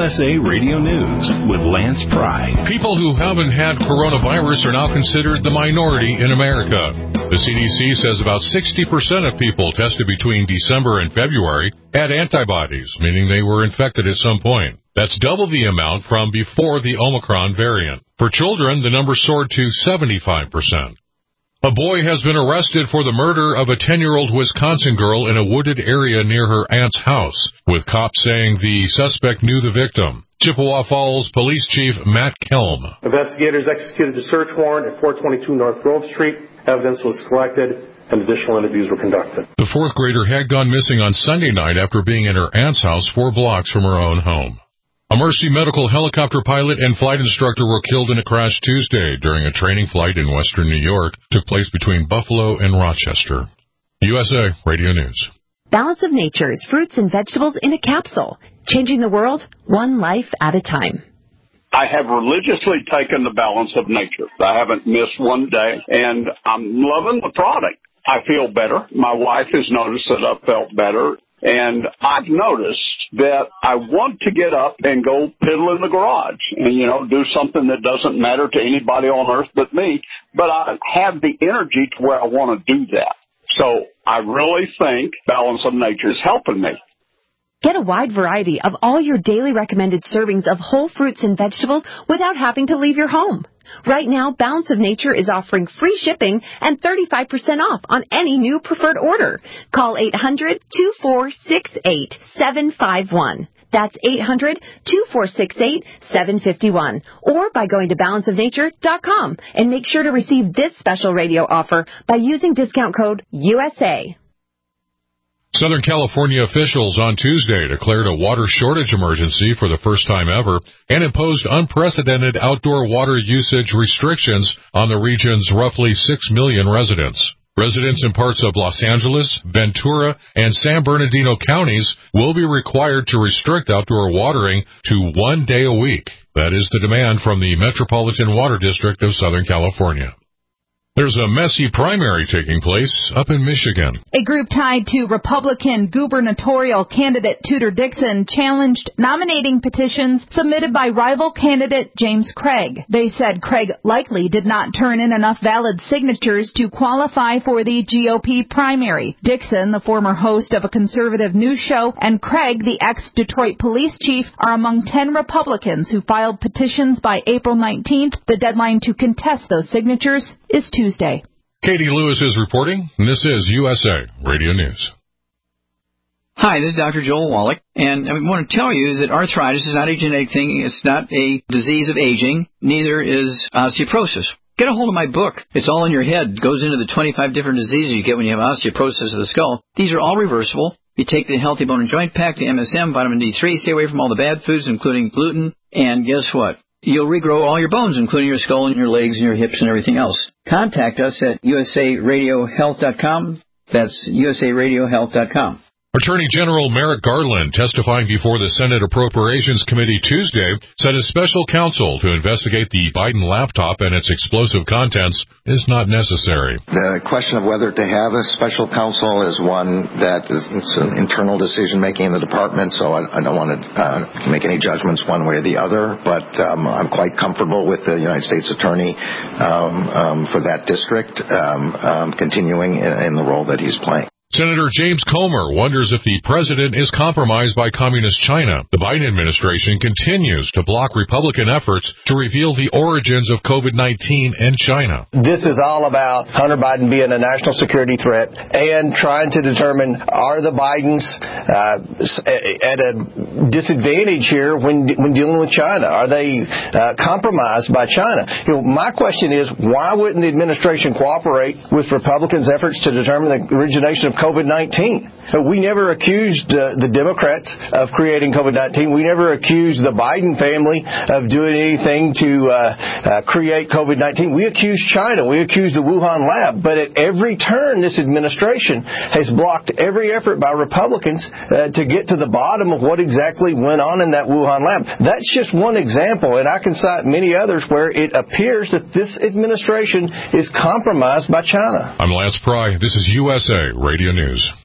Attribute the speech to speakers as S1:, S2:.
S1: USA Radio News with Lance Pry.
S2: People who haven't had coronavirus are now considered the minority in America. The CDC says about 60% of people tested between December and February had antibodies, meaning they were infected at some point. That's double the amount from before the Omicron variant. For children, the number soared to 75%. A boy has been arrested for the murder of a 10-year-old Wisconsin girl in a wooded area near her aunt's house, with cops saying the suspect knew the victim. Chippewa Falls Police Chief Matt Kelm.
S3: Investigators executed a search warrant at 422 North Grove Street. Evidence was collected and additional interviews were conducted.
S2: The fourth grader had gone missing on Sunday night after being in her aunt's house 4 blocks from her own home. A Mercy Medical helicopter pilot and flight instructor were killed in a crash Tuesday during a training flight in western New York. Took place between Buffalo and Rochester. USA Radio News.
S4: Balance of Nature's fruits and vegetables in a capsule. Changing the world, one life at a time.
S5: I have religiously taken the Balance of Nature. I haven't missed one day, and I'm loving the product. I feel better. My wife has noticed that I've felt better, and I've noticed that I want to get up and go piddle in the garage and, do something that doesn't matter to anybody on earth but me, but I have the energy to where I want to do that. So I really think Balance of Nature is helping me.
S4: Get a wide variety of all your daily recommended servings of whole fruits and vegetables without having to leave your home. Right now, Balance of Nature is offering free shipping and 35% off on any new preferred order. Call 800-2468-751. That's 800-2468-751. Or by going to balanceofnature.com and make sure to receive this special radio offer by using discount code USA.
S2: Southern California officials on Tuesday declared a water shortage emergency for the first time ever and imposed unprecedented outdoor water usage restrictions on the region's roughly 6 million residents. Residents in parts of Los Angeles, Ventura, and San Bernardino counties will be required to restrict outdoor watering to 1 day a week. That is the demand from the Metropolitan Water District of Southern California. There's a messy primary taking place up in Michigan.
S6: A group tied to Republican gubernatorial candidate Tudor Dixon challenged nominating petitions submitted by rival candidate James Craig. They said Craig likely did not turn in enough valid signatures to qualify for the GOP primary. Dixon, the former host of a conservative news show, and Craig, the ex-Detroit police chief, are among 10 Republicans who filed petitions by April 19th. The deadline to contest those signatures is Tuesday.
S2: Katie Lewis is reporting, and this is USA Radio News.
S7: Hi, this is Dr. Joel Wallach, and I want to tell you that arthritis is not a genetic thing. It's not a disease of aging. Neither is osteoporosis. Get a hold of my book. It's all in your head. It goes into the 25 different diseases you get when you have osteoporosis of the skull. These are all reversible. You take the Healthy Bone and Joint Pack, the MSM, vitamin D3, stay away from all the bad foods, including gluten, and guess what? You'll regrow all your bones, including your skull and your legs and your hips and everything else. Contact us at usaradiohealth.com. That's usaradiohealth.com.
S2: Attorney General Merrick Garland, testifying before the Senate Appropriations Committee Tuesday, said a special counsel to investigate the Biden laptop and its explosive contents is not necessary.
S8: The question of whether to have a special counsel is one that is an internal decision-making in the department, so I don't want to make any judgments one way or the other, but I'm quite comfortable with the United States Attorney for that district continuing in the role that he's playing.
S2: Senator James Comer wonders if the president is compromised by Communist China. The Biden administration continues to block Republican efforts to reveal the origins of COVID-19 in China.
S9: This is all about Hunter Biden being a national security threat and trying to determine, are the Bidens at a disadvantage here when dealing with China? Are they compromised by China? My question is, why wouldn't the administration cooperate with Republicans' efforts to determine the origination of COVID-19. So we never accused the Democrats of creating COVID-19. We never accused the Biden family of doing anything to create COVID-19. We accused China. We accused the Wuhan lab. But at every turn, this administration has blocked every effort by Republicans to get to the bottom of what exactly went on in that Wuhan lab. That's just one example, and I can cite many others where it appears that this administration is compromised by China.
S2: I'm Lance Pry. This is USA Radio News.